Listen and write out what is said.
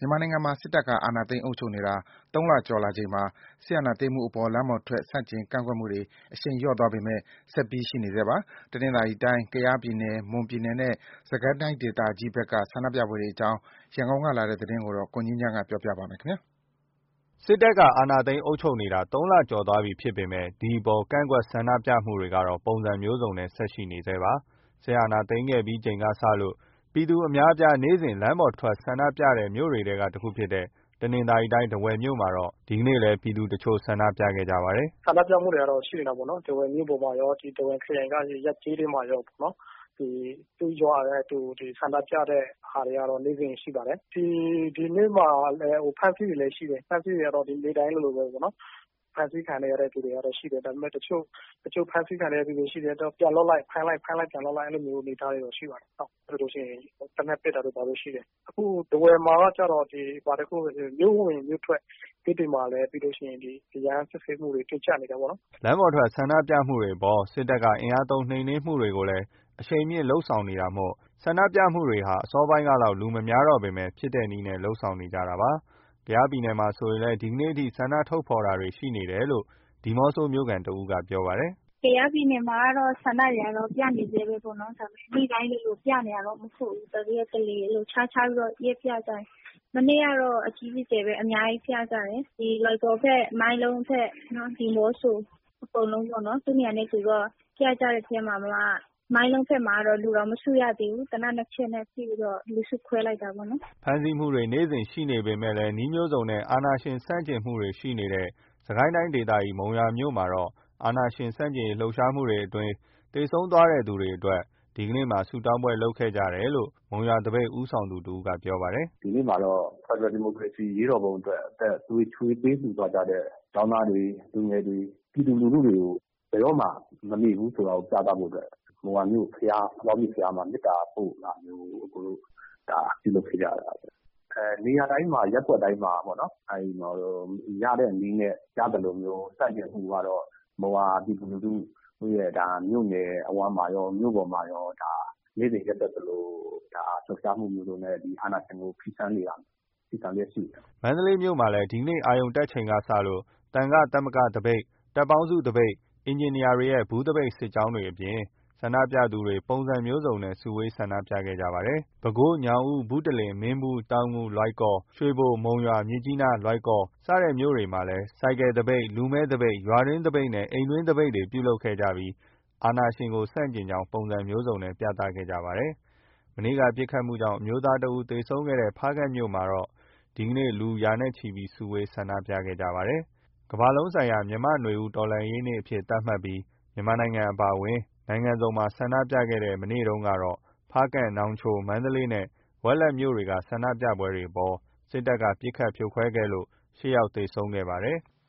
မြန်မာနိုင်ငံမှာ စစ်တပ်က အာဏာသိမ်းအုပ်ချုပ်နေတာ ၃ လကျော်လာချိန်မှာ စစ်အာဏာသိမ်းမှုအပေါ် လမ်းပေါ်ထွက် ဆန့်ကျင်ကန့်ကွက်မှုတွေ အရှိန်လျော့သွားပေမယ့် ဆက်ပြီး ရှိနေဆဲပါ။ တနင်္သာရီတိုင်း၊ ကယားပြည်နယ်၊ မွန်ပြည်နယ်နဲ့ စစ်ကိုင်းတိုင်းဒေသကြီးဘက်က ဆန္ဒပြပွဲတွေအကြောင်း ရန်ကုန်ကလာတဲ့သတင်းကို ကိုငြိမ်းချမ်းက ပြောပြပါမယ်။စစ်တပ်က အာဏာသိမ်းအုပ်ချုပ်နေတာ ၃ လကျော်သွားပြီဖြစ်ပေမယ့် ဒီအပေါ် ကန့်ကွက်ဆန္ဒပြမှုတွေကတော့ ပုံစံမျိုးစုံနဲ့ ဆက်ရှိနေဆဲပါ။ စစ်အာဏာသိမ်းခဲ့ပြီးချိန်ကစလို့ ပြည်သူအများအပြား နေ့စဉ်လမ်းပေါ်ထွက်ဆန္ဒပြတဲ့ မြို့တွေထဲက တခုဖြစ်တဲ့ တနင်္သာရီတိုင်း ထားဝယ်မြို့မှာတော့ ဒီနေ့လည်း ပြည်သူတချို့ ဆန္ဒပြခဲ့ကြပါတယ်။ "ဆန္ဒပြမှုတွေကတော့ရှိနေတာပေါ့နော်။ ထားဝယ်မြို့ပေါ်မှာရော၊ ထားဝယ်ခရိုင်က ရပ်ကျေးတွေမှာရောပေါ့နော်။ သူ့ရွာနဲ့သူဆန္ဒပြတဲ့ဟာတွေကတော့ နေ့စဉ်ရှိပါတယ်။ ဒီနေ့မှာလည်း ဖမ်းဆီးတွေလည်းရှိတယ်။ ဖမ်းဆီးတွေကတော့ နေ့တိုင်းလိုလိုပဲပေါ့နော်။ ဖမ်းဆီးခံရတဲ့သူတွေကတော့ရှိတယ်။ ဒါပေမဲ့ တချို့ဖမ်းဆီးခံရတဲ့သူတွေရှိတယ်။ ပြန်လွှတ်လိုက်၊ ဖမ်းလိုက်ပြန်လွှတ်လိုက် အဲ့လိုမျိုးအနေအထားတွေတော့ရှိပါတယ်။ ပြီးလို့ရှိရင် သေနတ်ပစ်တာတို့ ဘာတို့ရှိတယ်။ အခုထားဝယ်မှာကျတော့ မြို့ဝင်မြို့ထွက်ဂိတ်တွေမှာလည်း ပြီးလို့ရှိရင် အရမ်းစစ်ဆေးမှုတွေတင်းကျပ်နေတယ်ပေါ့နော်။ " လမ်းပေါ်ထွက်ဆန္ဒပြမှုတွေအပေါ် စစ်တပ်က အင်အားသုံးနှိမ်နင်းမှုတွေကိုလည်း အရှိန်မြှင့်လုပ်ဆောင်နေတာမို့ ဆန္ဒပြမှုတွေဟာ အစောပိုင်းကလောက် လူမများတော့ပေမယ့် ဖြစ်တဲ့နည်းနဲ့ လုပ်ဆောင်နေကြတာပါ။ ကယားပြည်နယ်မှာဆိုရင်လည်း ဒီနေ့အထိ ဆန္ဒထုတ်ဖော်တာတွေရှိနေတယ်လို့ ဒီးမော့ဆိုမြို့ခံတဦးက ပြောပါတယ်။ "ကယားပြည်နယ်မှာကတော့ ဆန္ဒတွေကတော့ ပြနေဆဲပဲပေါ့နော်။ ဒါပေမဲ့ နေ့တိုင်းလိုလိုပြနေတာတော့ မဟုတ်ဘူး။ တရက်တလေ ခြားပြီးတော့ ရက်ပြကြတယ်။ မနေ့ကတော့ အကြီးအကျယ်ပဲ အများကြီးပြကြတယ်။ ဒီလွိုင်ကော်ဘက်၊ မိုင်းလုံးဘက်၊ ဒီးမော့ဆို အကုန်လုံးပေါ့နော်။ သူ့နေရာနဲ့သူတော့ ပြကြတဲ့အထဲမှာ မိုင်းလုံးဘက်မှာတော့ လူတောင်မစုရသေးဘူး။ သေနတ် ၂ ချက်နဲ့ ပစ်ပြီးတော့ လူစုခွဲလိုက်တာပေါ့နော်။ " ဖမ်းဆီးမှုတွေ နေ့စဉ်ရှိနေပေမယ့် နည်းမျိုးစုံနဲ့ အာဏာရှင်ဆန့်ကျင်မှုတွေရှိနေတဲ့ စစ်ကိုင်းတိုင်းဒေသကြီး မုံရွာမြို့မှာတော့ အာဏာရှင်ဆန့်ကျင်ရေးလှုပ်ရှားမှုအတွင်း သေဆုံးသွားသူတွေအတွက် ဒီနေ့မှာ ဆုတောင်းပွဲလုပ်ခဲ့ကြတယ်လို့ မုံရွာသပိတ်ဦးဆောင်သူတဦးက ပြောပါတယ်။ "ဒီနေ့မှာတော့ ဖက်ဒရယ်ဒီမိုကရေစီအရေးတော်ပုံအတွက် အသက်သွေးချွေးပေးလှူသွားကြတဲ့ ကျောင်းသားတွေ၊ လူငယ်တွေ၊ ပြည်သူလူထုတွေကို ဘယ်တော့မှမမေ့ဘူးဆိုတာကို ပြသဖို့အတွက် မုံရွာမြို့ဘုရားမှာ မေတ္တာပို့တာမျိုး ပြုလုပ်ခဲ့ကြတာ။ နေရာတိုင်းမှာ ရပ်ကွက်တိုင်းမှာပေါ့နော် ရတဲ့နည်းနဲ့ ရသလိုမျိုးဆန့်ကျင်မှုကတော့ မုံရွာပြည်သူလူထုရဲ့ မြို့နယ်အဝန်းမှာရော မြို့ပေါ်မှာရော နေ့စဉ်ရက်ဆက်ဆိုသလို လှုပ်ရှားမှုမျိုးစုံနဲ့ အာဏာရှင်ကို ဖီဆန်လျက်ရှိတယ်။ " မန္တလေးမြို့မှာလည်း ဒီနေ့ အာရုံတက်ချိန်ကစလို့ သံဃသမဂ္ဂသပိတ်၊ တပ်ပေါင်းစုသပိတ်၊ အင်ဂျင်နီယာတွေရဲ့ ဘူးသပိတ်စစ်ကြောင်းတွေအပြင် ဆန္ဒပြသူတွေ ပုံစံမျိုးစုံနဲ့ စုဝေးဆန္ဒပြခဲ့ကြပါတယ်။ ပဲခူး၊ ညောင်ဦး၊ ဘုတလင်၊ မင်းဘူး၊ တောင်ငူ၊ လွိုင်ကော်၊ ရွှေဘို၊ မုံရွာ၊ မြစ်ကြီးနား၊ လွိုင်ကော် စတဲ့မြို့တွေမှာလည်း ဆိုင်ကယ်သပိတ်၊ လူမဲ့သပိတ်၊ ရွာတွင်းသပိတ်နဲ့ အိမ်တွင်းသပိတ်တွေ ပြုလုပ်ခဲ့ကြပြီး အာဏာရှင်ကို ဆန့်ကျင်ကြောင်း ပုံစံမျိုးစုံနဲ့ ပြသခဲ့ကြပါတယ်။ မနေ့က ပစ်ခတ်မှုကြောင့် အမျိုးသားတဦးသေဆုံးခဲ့တဲ့ ဖားကန့်မြို့မှာတော့ ဒီနေ့ လူရာနဲ့ချီ စုဝေးဆန္ဒပြခဲ့ကြပါတယ်။ ကမ္ဘာလုံးဆိုင်ရာ မြန်မာ့နွေဦးတော်လှန်ရေးနေ့အဖြစ် သတ်မှတ်ပြီး မြန်မာနိုင်ငံအပါအဝင် နိုင်ငံစုံမှာ ဆန္ဒပြခဲ့တဲ့ မနေ့တုန်းကတော့ ဖားကန့်၊ နောင်ချို၊ မန္တလေးနဲ့ ဝက်လက်မြို့တွေက ဆန္ဒပြပွဲတွေအပေါ် စစ်တပ်က ပစ်ခတ်ဖြိုခွဲခဲ့လို့ ၈ ယောက်သေဆုံးခဲ့ပါတယ်။